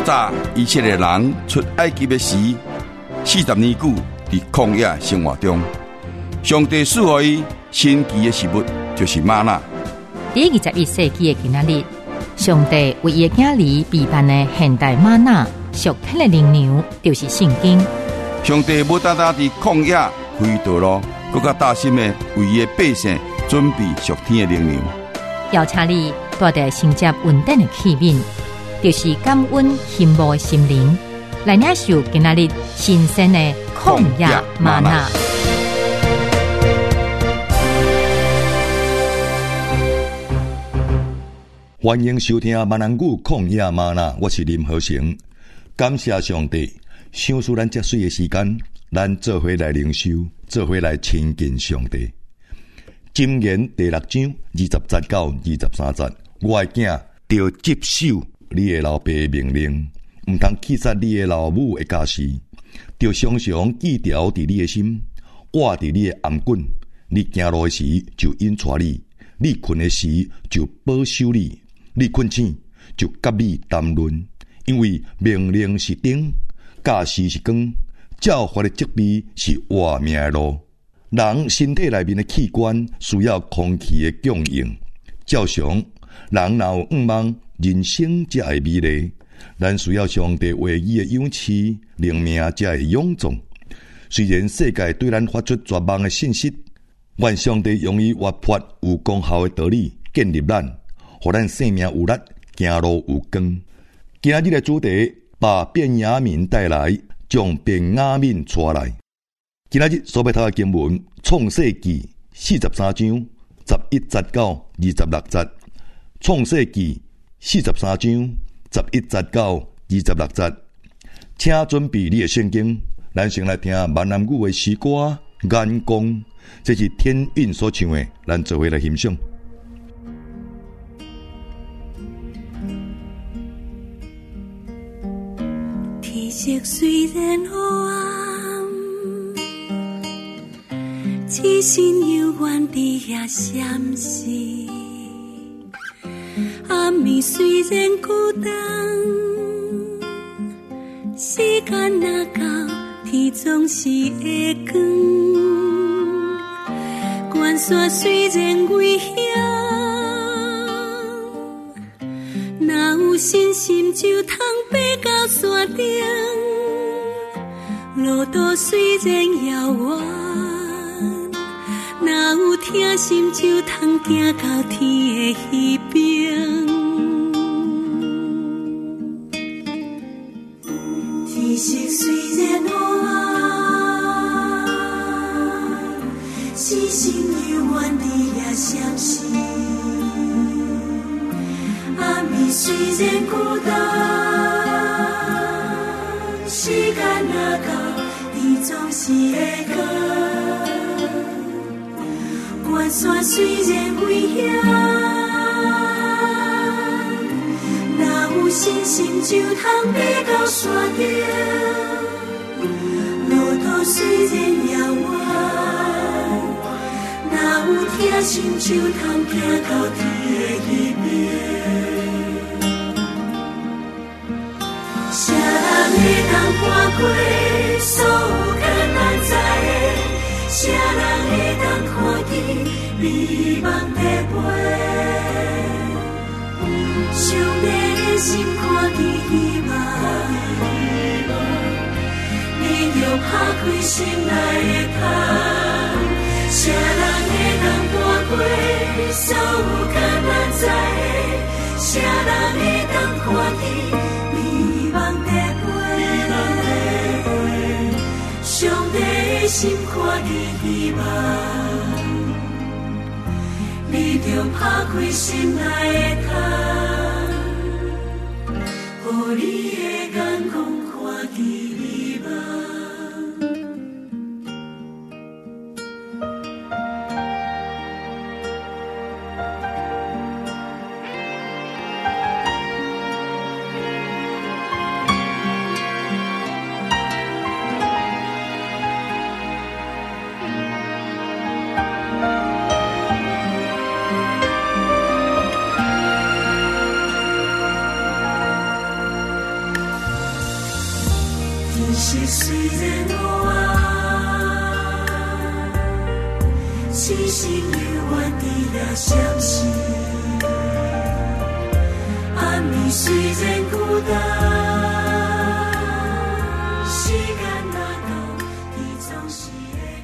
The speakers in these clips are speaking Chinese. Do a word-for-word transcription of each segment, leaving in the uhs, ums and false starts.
早以前的人出埃及的时，四十年久伫曠野生活中，上帝赐予伊神奇的食物，就是吗哪。 第二十一世纪的今仔日，上帝为伊的囝儿备办的现代吗哪属天的灵粮，就是圣经。 上帝无单单伫曠野开道路，更加大心的为伊的百姓准备属天的灵粮。 邀请你带着承接稳定的器皿，就是感恩羡慕的心灵，来领受今仔日新鲜的曠野嗎哪。 欢迎收听闽南语曠野嗎哪，我是林和成。感谢上帝，赏赐咱遮水的时间，咱做伙来灵修，做伙来亲近上帝。箴言第六章二十节到二十三節，我的囝要接受你的老爸的命令，毋通欺殺你的老母的家事，要常常記條佇你的心，握佇你的頷頸。你行路的時就引帶你，你困的時就保守你，你困醒就甲你談論。因為命令是燈，教示是光，教法的責備是活命的路。人身體內面的器官需要空氣的供應，照常人若有願望，人生才會美麗。咱需要上帝話語的勇氣，靈命才會勇壯。雖然世界對咱發出絕望的信息，願上帝用伊活潑有功效的道理建立咱，讓咱生命有力，行路有光。今日的主題把便雅憫帶來，將便雅憫帶來。今日所要讀的經文，創世記四十三章十一節到二十六節。創世記四十三章十一節到二十六節。請準備你的聖經，咱先來聽閩南語的詩歌《眼光》，這是天韻所唱的，咱做伙來欣賞。 天色雖然黑暗，痴心猶原佇遐閃爍。暗暝雖然孤單，時間若到，天總是會光。關山雖然危險，若有信心就通爬到山頂。路途雖然遙遠，若有疼心就通行到天的彼邊。天色雖然黑暗，星星猶原佇遐閃爍。暗暝雖然孤單，時間若到，天總是會光。關山雖然危險，若有信心就通爬到山頂。路途雖然遙遠，若有疼心就通行到天的彼邊。誰人會當看過所有艱難災的？誰人會當看見美夢在飛？上帝的心看見希望，你著打開心內的窗。誰人會當看過所有艱難災的？誰人會當看見美夢在飛？上帝的心看見希望，你著打開心內的窗，予你的眼光看見希望。 痴心犹原伫遐相思。暗暝虽然孤单，时间若到，伊总是会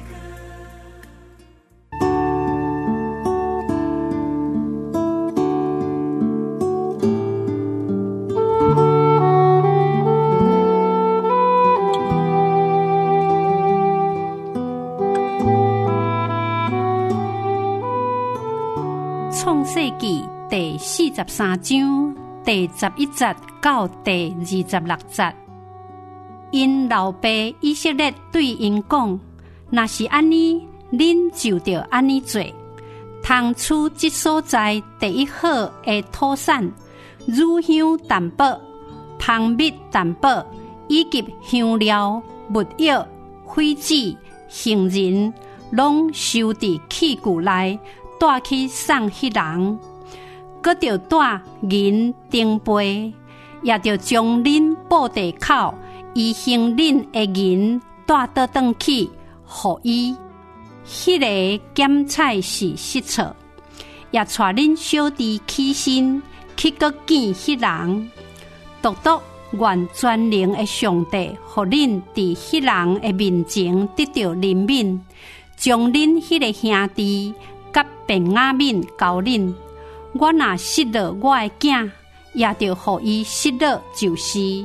创世紀第四十三章第十一節到第二十六節，因老爸以色列對因講：若是安尼，恁就着安尼做。通取這所在第一好的土產，乳香淡薄、蜂蜜淡薄，以及香料、木藥、痱子、杏仁，攏收佇器具內，帶去送迄人。閣着帶銀燈杯，也着將恁布地口伊行恁的銀帶倒轉去，予伊。迄、那個檢菜是失錯，也帶恁小弟起身去閣見迄人。獨獨願全能的上帝，予恁佇迄人的面前得到憐憫，將恁迄個兄弟甲便雅憫交恁。我若失落我的囝，也着予伊失落就是。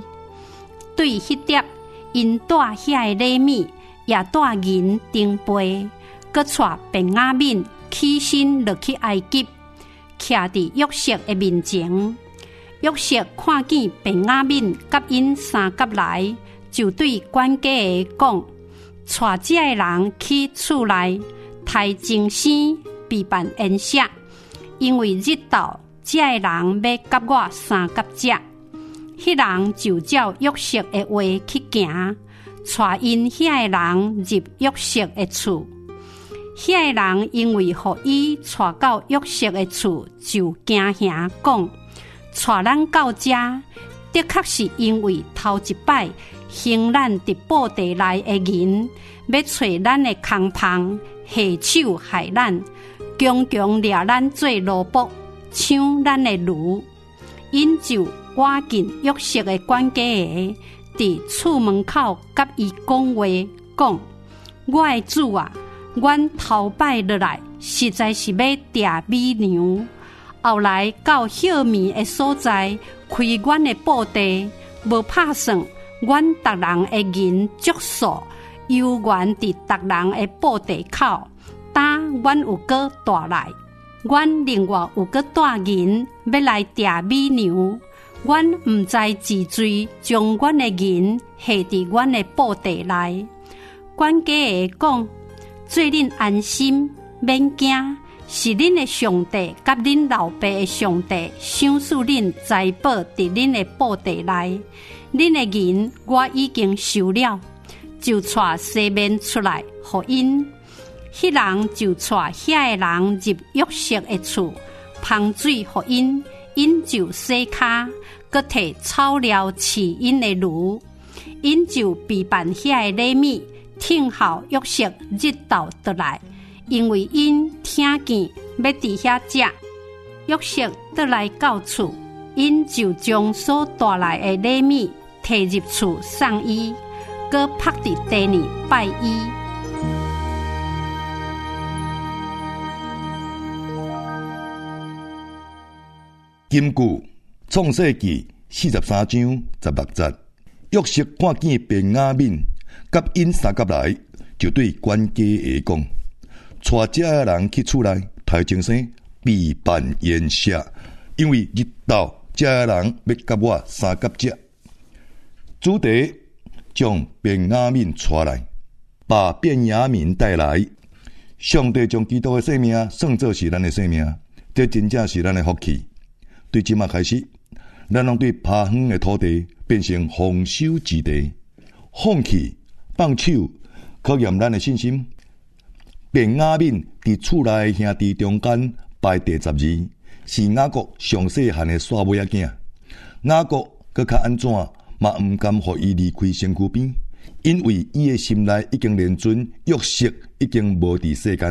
對迄碟，因帶遐個禮物，也帶銀燈杯，閣帶便雅憫起身落去埃及，徛佇約瑟的面前。約瑟看見便雅憫甲因三甲來，就對管家的講：帶這個人去厝內，太精心備辦宴席。因為日頭，這個人要甲我三甲食。迄人就照約瑟的話去行，帶因遐個人入約瑟的厝。遐個人因為予伊帶到約瑟的厝，就驚嚇講：帶咱到這，的確是因為頭一擺行咱佇布地內的銀，要找咱的空房，下手害咱。強強掠咱做奴僕，搶咱的驢，因就趕進約瑟的管家的，佇厝門口甲伊講話，講：我的主啊，阮頭擺落來，實在是要訂美娘，後來到歇眠的所在，開阮的布地，無拍算，阮逐人的銀足數，悠遠佇逐人的布地口。當阮有閣帶來，阮另外有閣帶銀要來訂美娘，阮毋知自罪，將阮的銀下佇阮的布地內。管家的講：做恁安心，免驚，是恁的上帝甲恁老爸的上帝，賞賜恁財寶佇恁的布地內。恁的銀我已經收了，就帶西面出來，予因。迄人就帶遐個人入約瑟的厝，捧水予因，因就洗骹，閣摕草料飼因的驢，因就備辦遐個禮物，聽候約瑟日頭倒來，因為因聽見要佇遐食。約瑟倒來到厝，因就將所帶來的禮物摕入厝送伊，閣拍佇地裡拜伊。 根據創世紀四十三章十六節，約瑟看見便雅憫甲因三甲來，就對管家的講：帶這個人去厝內，太精神，備辦宴席，因為日頭這個人要甲我三甲食。主題將便雅憫帶來，把便雅憫帶來。上帝將基督的生命算作是咱的生命，這真正是咱的福氣。對即馬開始，咱攏對趴遠的土地變成豐收之地，放棄放手，考驗咱的信心。便雅憫佇厝內兄弟中間排第十二，是雅各上細漢的煞尾仔囝。雅各閣較安怎嘛毋甘予伊離開身軀邊，因為伊的心內已經連准約瑟已經無佇世間啊，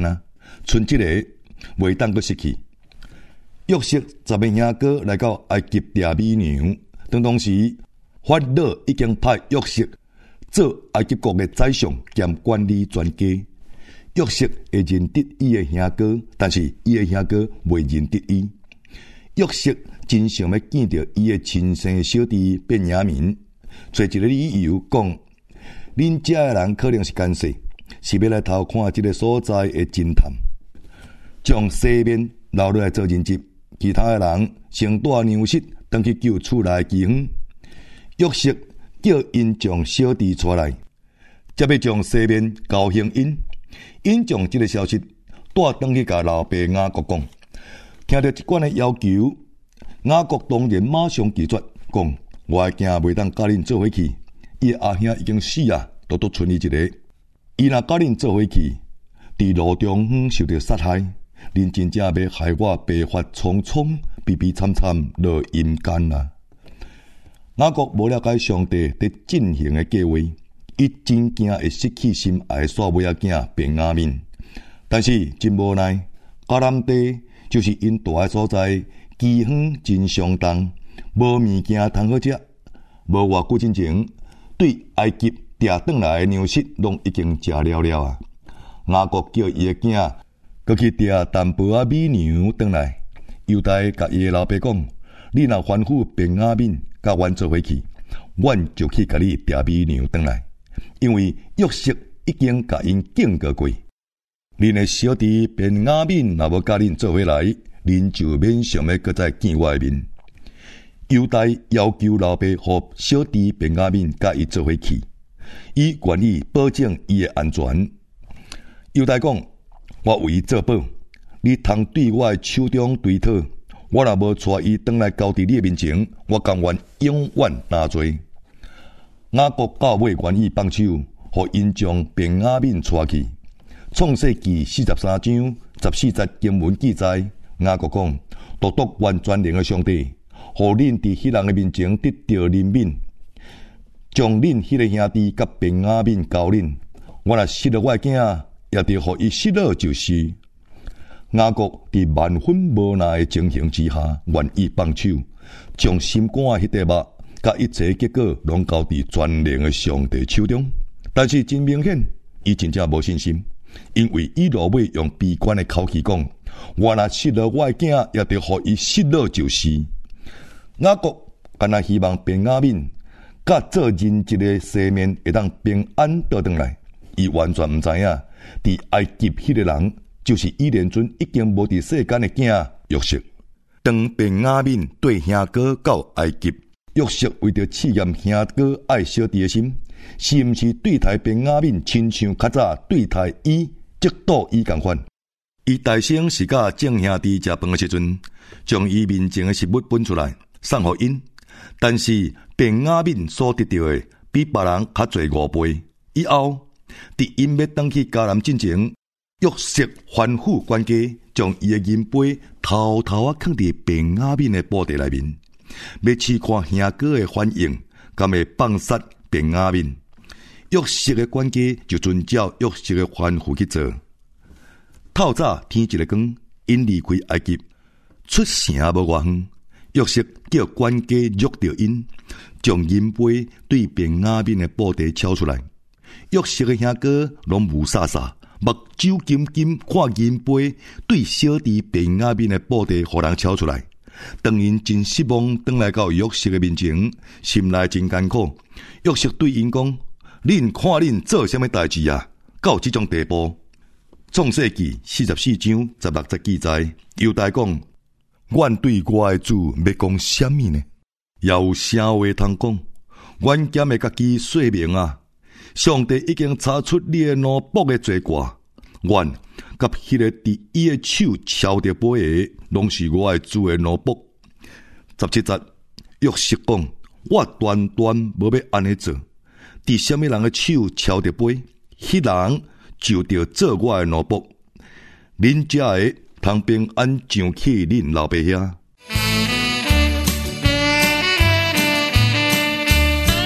剩一个袂当阁失去。约瑟十个兄哥来到埃及抓美娘，当当时法老已经派约瑟做埃及国的宰相兼管理全家。约瑟会认得伊的兄哥，但是伊的兄哥袂认得伊。约瑟真想要见到伊的亲生小弟便雅悯，找一个理由讲，恁遮的人可能是奸细，是要来偷看这个所在的侦探，将西面留落来做人质。其他的人先带娘室回去救厝内饥荒。约瑟叫因将小弟带来，才要将西面交还因。因将这个消息带回去甲老爸雅各讲，听到这款的要求，雅各当然马上拒绝，讲我的囝袂当甲恁做伙去，伊的阿兄已经死啊，独独剩伊一个。伊若甲恁做伙去，伫路中受到杀害，恁真正要害我白发苍苍、悲悲惨惨落阴间啊！雅各无了解上帝伫进行的计划，伊真惊会失去心爱的煞尾仔囝便雅悯，但是真无奈，迦南地就是因住的所在，饥荒真相当，无物件通好食。无偌久之前，对埃及抓转来的粮食，拢已经食了了啊！雅各叫伊的囝，佮去抓淡薄仔美牛转来。犹大甲伊的老爸讲：你若吩咐便雅悯甲阮做伙去，阮就去甲你抓美牛转来。因为约瑟已经甲因警告过，恁的小弟便雅悯若无甲恁做伙来，恁就免想要搁再见我的面。犹大要求老爸互小弟便雅悯甲伊做伙去，伊愿意保证伊的安全。犹大讲：我为伊做保，你通对我的手中对讨，我若无带伊转来交伫你的面前，我甘愿永远担罪。雅各到尾愿意放手，互因将便雅悯带去。创世纪四十三章十四节经文记载，雅各讲：独独完全能的上帝，互恁伫迄人的面前得到怜悯，将恁迄个兄弟甲便雅悯交恁。我若失了我的囝，也得互伊失了就是。雅各伫万分无奈的情形之下，愿意放手，将心肝的迄块肉，甲一切结果拢交伫全能的上帝手中。但是真明显，伊真正无信心，因为伊落尾用悲观的口气讲：我若失了我的囝，也得互伊失了就是。雅各干那希望便雅悯甲做人质的生命会当平安倒转来，伊完全毋知影，伫埃及迄个人就是伊连阵已经无伫世间的囝约瑟。当便雅悯对兄哥到埃及，约瑟为着试验兄哥爱小弟的心，是毋是对待便雅悯亲像较早对待伊即倒伊共款。伊大声是甲正兄弟食饭的时阵，将伊面前的食物分出来送互因，但是便雅悯所得到的比别人较侪五倍。以后伫因要返去迦南之前，约瑟吩咐管家将伊的银杯偷偷啊放伫便雅悯的布袋内面，要试看兄哥的反应，敢会放杀便雅悯。约瑟的管家就遵照约瑟的吩咐去做。透早天一个光，因离开埃及，出城无偌远。约瑟叫管家约着因，将银杯对便雅悯的布袋敲出来。约瑟的兄哥拢无傻傻，目睭金金看银杯对小弟便雅悯的布袋，互人敲出来。当因真失望，转来到约瑟的面前，心内真艰苦。约瑟对因讲：恁看恁做什么代志啊？到这种地步。创世纪四十四章十六节记载，犹大讲：阮对我的主要讲什么呢？也有啥话通讲？阮兼会家己说明啊！上帝已经查出你的奴仆的罪过，阮甲迄个伫伊的手敲着杯的，拢是我的主的奴仆。十七节，约瑟讲：我断断无要安尼做。伫什么人的手敲着杯，迄人就着做我的奴仆。恁遮的通平安上去恁老爸遐。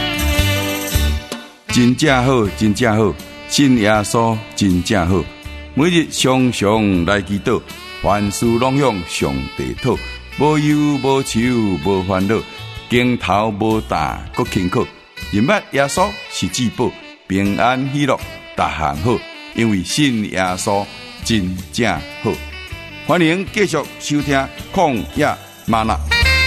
真正好，真正好，信耶稣真正好。 每日常常来祈祷，凡事拢向上帝讨，无忧无愁无烦恼，镜头无大搁轻巧。认捌耶稣是至宝，平安喜乐逐项好，因为信耶稣真正好。欢迎继续收听旷野嗎哪。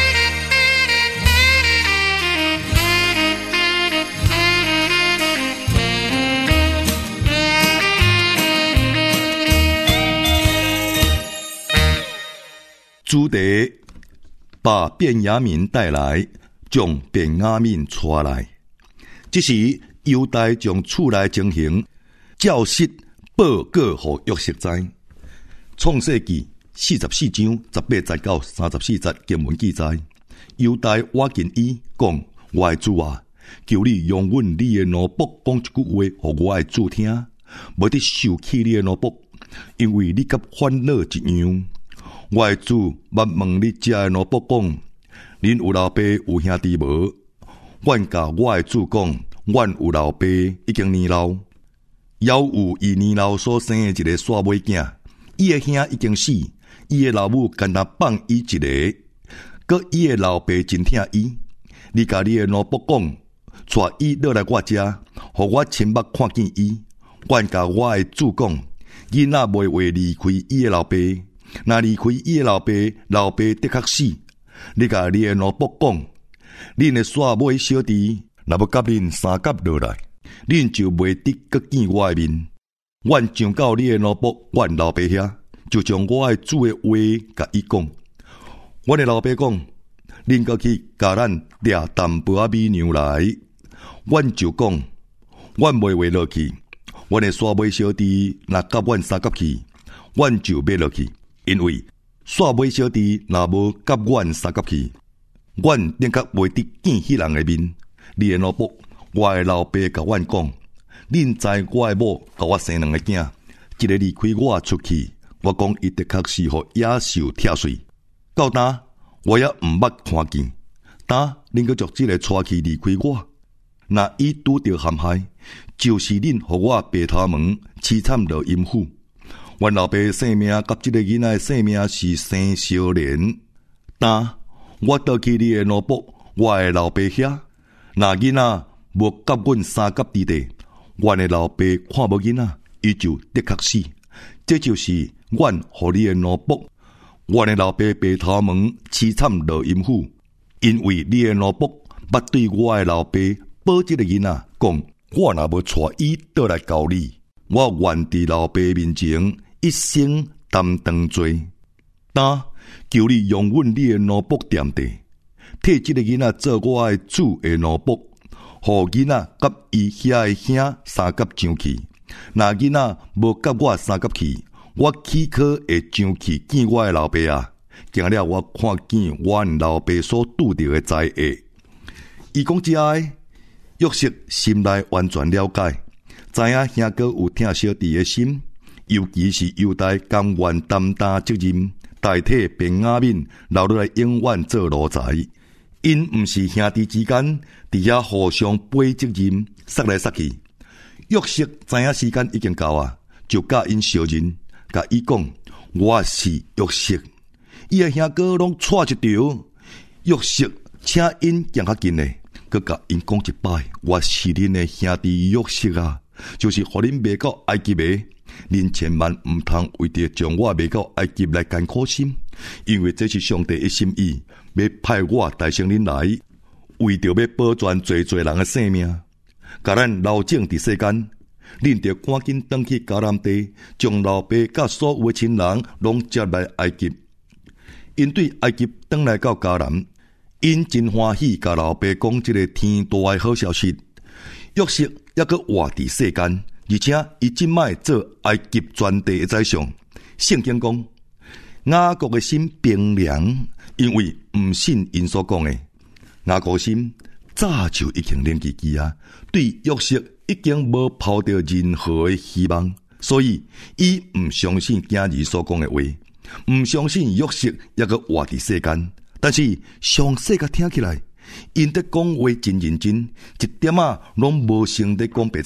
主题把便雅悯带来，将便雅悯带来。这时犹大将厝内情形照实报告给约瑟知。创世纪四十四章十八节到三十四节经文记载，犹大挖近伊讲：我的主啊，求你用阮你的奴仆讲一句话，给我的主听，无得受气你的奴仆，因为你甲烦恼一样。我的主捌问你遮的奴仆讲：恁有老爸有兄弟无？阮甲我的主讲：阮有老爸已经年老，还有伊年老所生的一个煞尾囝，伊的兄已经死，伊的老母干那放伊一个，佮伊的老爸真疼伊。你甲你的奴仆讲，带伊落来我遮，互我亲目看见伊。阮甲我的主讲：囡仔袂话离开伊的老爸。若离开伊的老爸，老爸的确死。你甲你的奴仆讲，恁的煞尾小弟，若要甲恁三甲落来，恁就袂得搁见我的面。阮上到你的奴仆，阮老爸遐，就将我的主的话甲伊讲。阮的老爸讲，恁搁去甲咱掠淡薄仔米粮来。阮就讲，阮袂话落去。阮的煞尾小弟若甲阮三甲去，阮就买落去。因为煞尾小弟若无甲阮三甲去，阮顶甲袂得见迄人的面。你的奴仆，我的老爸甲阮讲，恁知我的某甲我生两个囝，一个离开我出去，我讲伊的确是互野兽拆碎。到呾我也毋捌看见，呾恁阁将即个带去离开我，若伊拄着陷害，就是恁互我白头毛凄惨落阴府。阮老爸性命甲即个囡仔的性命是生相连，但我倒去你的奴仆，我的老爸遐，若囡仔无甲阮三甲伫地，阮的老爸看无囡仔，伊就的确死。这就是阮互你的奴仆，阮的老爸白头毛凄惨落阴府，因为你的奴仆捌对我的老爸保即个囡仔讲，我若无带伊倒来交你，我愿伫老爸面前一生担当罪。但求你用阮你的奴仆垫地，替即个囡仔做我的主的奴仆，互囡仔甲伊遐的兄三甲上去。若囡仔无甲我三甲去，我岂可会上去见我的老爸啊？行了我看见阮老爸所拄着的灾厄。伊讲这个，约瑟心内完全了解，知影兄哥有疼小弟的心。尤其是犹大甘愿担当责任，代替便雅悯留落来永远做奴才。因毋是兄弟之间伫遐互相背责任，杀来杀去。约瑟知影时间已经到啊，就甲因相认，甲伊讲：我是约瑟。伊的兄哥拢带一条。约瑟请因行较近嘞，佮甲因讲一摆：我是恁的兄弟约瑟啊，就是互恁卖到埃及的。恁千万毋通为着将我卖到埃及来艰苦心，因为这是上帝的心意，要派我带上恁来，为着要保全侪侪人的性命，甲咱留种伫世间。恁着赶紧转去迦南地，将老爸甲所有的亲人拢接来埃及。因对埃及转来到迦南，因真欢喜，甲老爸讲这个天大的好消息。约瑟抑阁活伫世间。而且伊即摆做埃及全地的宰相。圣经讲，雅各的心冰凉，因为毋信因所讲的。雅各心早就已经冷记记啊，对约瑟已经无抱着任何的希望，所以伊毋相信今日所讲的话，毋相信约瑟抑个活伫世间。但是详细甲听起来，因得讲话真认真，一点啊拢无成得讲白贼。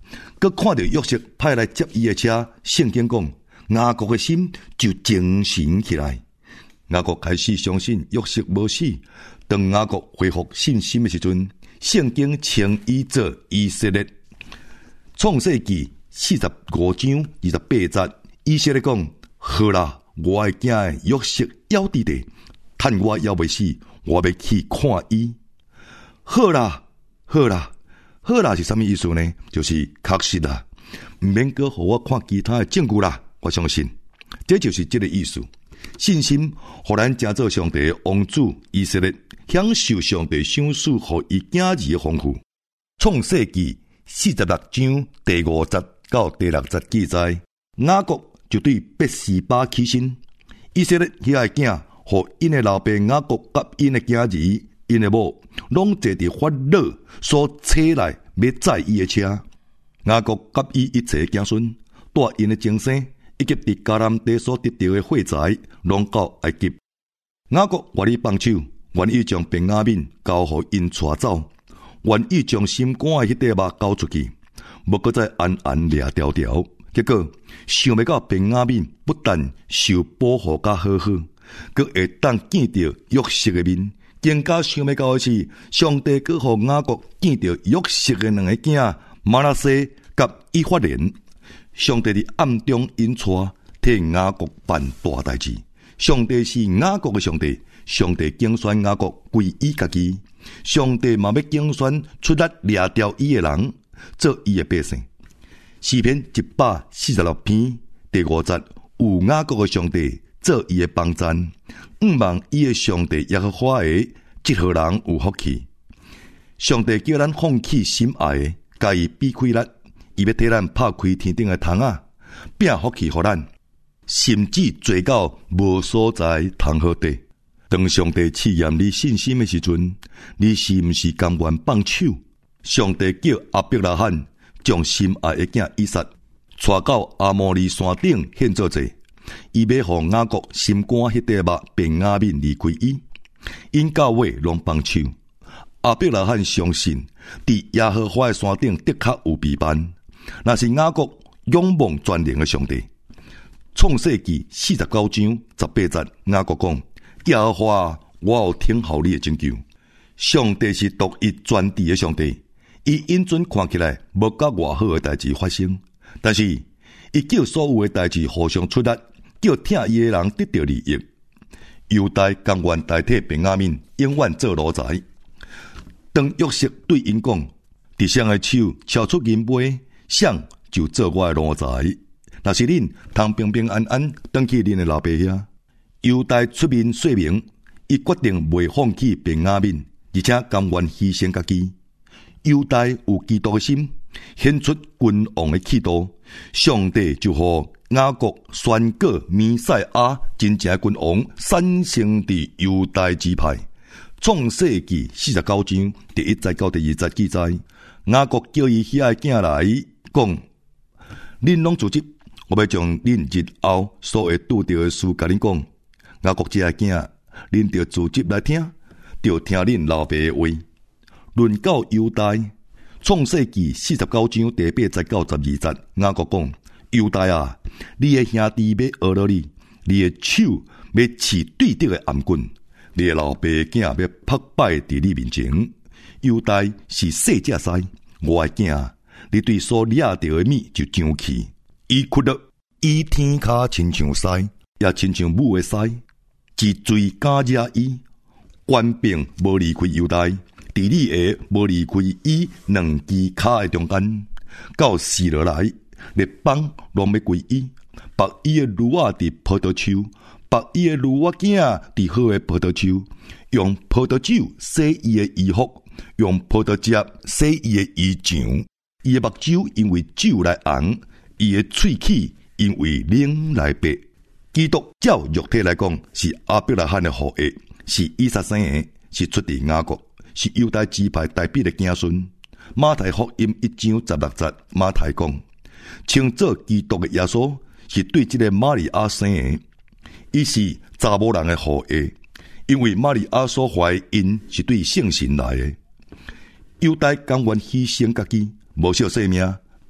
佮看到约瑟派来接伊的车，圣经讲雅各的心就精神起来。雅各开始相信约瑟无死。当雅各恢复信心的时阵，圣经称伊做以色列。创世纪四十五章二十八节，以色列讲：好啦，我的囝约瑟要伫地，趁我还未死，我要去看伊。好啦，好啦，好啦是啥物意思呢？就是确实啦，唔免搁互我看其他的证据啦。我相信，这就是这个意思。信心互咱成做上帝的王子以色列，享受上帝赏赐互伊囝儿的丰富。创世纪四十六章第五节到第六节记载，雅各就对拔示巴起身，以色列遐个囝，互因的老爸雅各甲因的囝儿、因的某，拢坐伫法老所车内要载伊的车。雅各甲伊一切子孙，带因的精生，以及伫迦南地所得到的货财，拢到埃及。雅各愿意放手，愿意将便雅悯交互因带走，愿意将心肝的迄块肉交出去，无搁再安安掠条条。结果想袂到便雅悯不但受保护甲好好，搁会当见到约瑟的面。更加想袂到的是，上帝搁互雅各见到约瑟的两个囝马拉西甲以法莲。上帝伫暗中引带，替雅各办大代志。上帝是雅各的上帝，上帝竞选雅各归伊家己。上帝嘛要竞选出力掠掉伊的人，做伊的百姓。诗篇一百四十六篇第五节，有雅各的上帝做伊的帮站，毋望伊的上帝耶和华的这号人有福气。上帝叫咱放弃心爱的，甲伊比开力。伊要替咱拍开天顶的窗啊，变福气互咱，甚至做到无所在通好地。当上帝试验你信心的时阵，你是毋是甘愿放手？上帝叫亚伯拉罕将心爱的囝以撒带到阿摩利山顶献做祭，伊要互雅各心肝迄块肉便雅悯离开伊，因到尾拢放手。亚伯拉罕相信，伫耶和华的山顶的确有避难。那是雅各仰望全能的上帝。创世纪四十九章十八节，雅各讲：耶和华，我有听候你的拯救。上帝是独一全知的上帝，伊因准看起来无甲偌好的代志发生，但是伊叫所有的代志互相出力，叫听伊的人得到利益。犹大甘愿代替便雅悯，永远做奴才。当约瑟对因讲：伫谁的手敲出银杯，谁就做我的奴才。若是恁通平平安安回去恁的老爸遐。犹大出面说明，伊决定袂放弃便雅悯，而且甘愿牺牲家己。犹大有基督的心，显出君王的气度，上帝就互雅各宣告弥赛亚真正君王产生伫犹大支派。创世纪四十九章第一节到第二节记载，雅各叫伊遐个囝来讲：恁拢自责，我要将恁日后所会拄到的事甲恁讲。雅各这个囝，恁着自责来听，着听恁老爸的话。论到犹大，创世纪四十九章第八节到十二节，雅各讲：犹大啊，你的兄弟要讹了你，你的手要持对着的暗棍。你的老爸的囝要拍摆伫你面前。犹大是细只狮，我的囝，你对所掠到的物就上去。伊屈了，伊天骹亲像狮，也亲像母的狮，之罪加惹伊。官兵无离开犹大，伫你下无离开伊两支骹的中间。到死落来，列邦拢要归伊，拔伊的驴仔伫葡萄树。拔伊的驴仔囝伫好的葡萄树，用葡萄酒洗伊的衣服，用葡萄汁洗伊的衣裳。伊的目睭因为酒来红，伊的喙齿因为冷来白。基督照肉体来讲，是亚伯拉罕的后裔，是以撒生的，是出自雅各，是犹大支派代表的子孙。马太福音一章十六节，马太讲，称作基督的耶稣是对这个玛利亚生的。伊是查某人的后裔，因为玛利亚所怀孕是对圣神来的。犹大甘愿牺牲家己，无惜性命，伊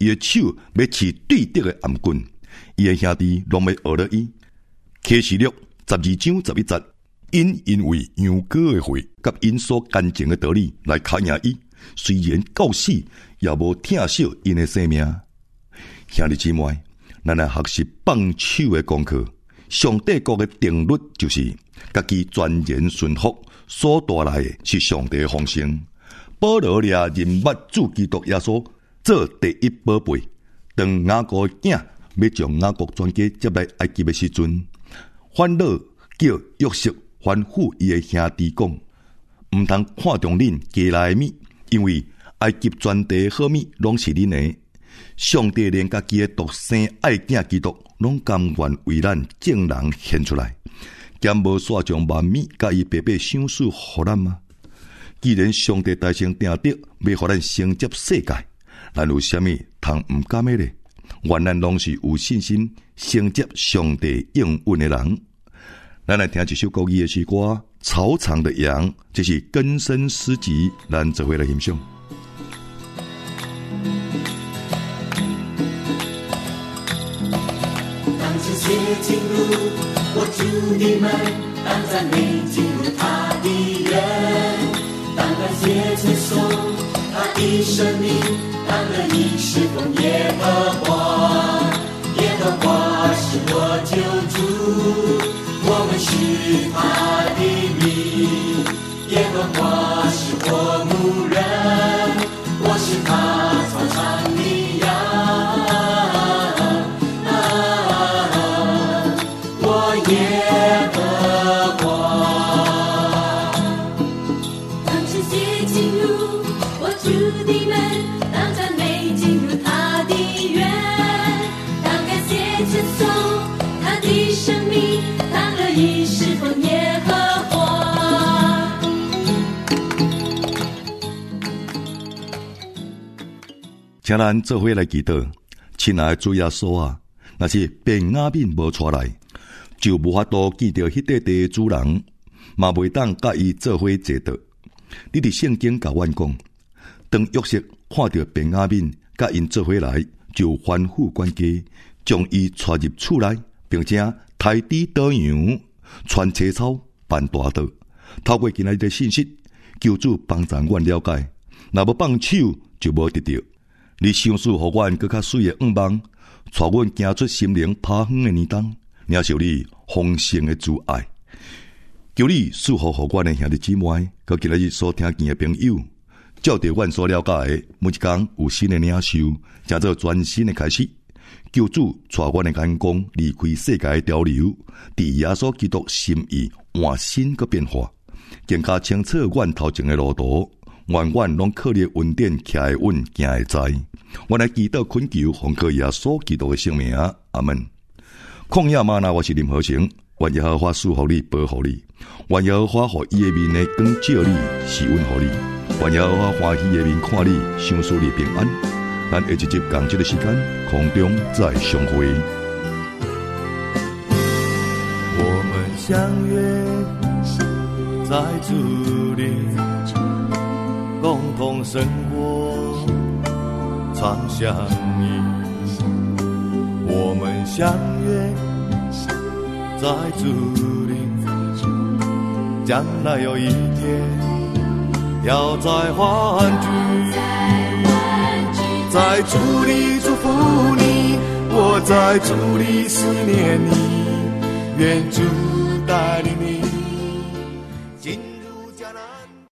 伊的手要持对得的暗棍，伊的兄弟拢要学了伊。启示录十二章十一节，因因为羊羔的血甲因所干净的道理来考验伊，虽然到死也无疼惜因的生命。兄弟姊妹，咱来学习放手的功课。上帝国的定律就是，家己全然顺服，所带来的是上帝的丰盛。保罗掠人物主基督耶稣做第一宝贝，当雅各的囝要将雅各全家接来埃及的时阵，法老叫约瑟吩咐伊的兄弟讲，毋通看重恁家内的米，因为埃及全地好米拢是恁的。上帝连家己的独生爱囝基督，拢甘愿为咱正人献出来，兼无煞将万米甲伊白白赏赐互咱吗？既然上帝大声定得要互咱承接世界，咱有啥物通毋甘的呢？愿咱拢是有信心承接上帝应允的人。咱来听一首国语的诗歌《草场的羊》，这是根深诗集，咱做伙来欣赏。 切进入我主的门，当赞美进入他的人，当感谢称颂他的生命，当乐意侍奉耶和华。耶和华是我救主，我们是他的民。耶和华是我牧人，我是他草场的羊。耶和华，当世界进入我主的门，当赞美进入他的园，当感谢称颂他的生命，当乐意侍奉耶和华。 请咱做伙来祈祷，亲爱的主耶稣啊，若是便雅悯无出来，就无法度见到迄块地的主人，嘛袂当甲伊做伙坐倒。你伫圣经甲阮讲，当约瑟看到便雅悯甲因做伙来，就吩咐管家将伊带入厝内，并且抬猪倒羊，穿车草，办大道。透过今仔日的信息，求主帮助阮了解，若无放手就无得到。你赏赐互阮更较水的愿望，带阮行出心灵拍远的年冬。领受你丰盛的主爱，求你赐福互阮的兄弟姊妹，佮今日所听见的朋友，照着阮所了解的，每一天有新的领受，正做全新的开始。求主带阮的眼光离开世界的潮流，伫耶稣基督心意换新佮变化，更加清楚阮头前的路途。愿阮拢靠你的恩典徛会稳，行会知。阮来祈祷恳求，奉靠耶稣基督的圣名，阿门。旷野吗哪，我是林和成。愿耶和华赐福你，保护你。愿耶和华互伊的面的光照你，施恩互你。愿耶和华欢喜的面看你，赏赐你平安。咱下一集同这个时间，空中再相会。 我们相约在主里，共同生活，常相依。我们相约在主里，将来有一天要再欢聚，在主里祝福你，我在主里思念你，愿主带领你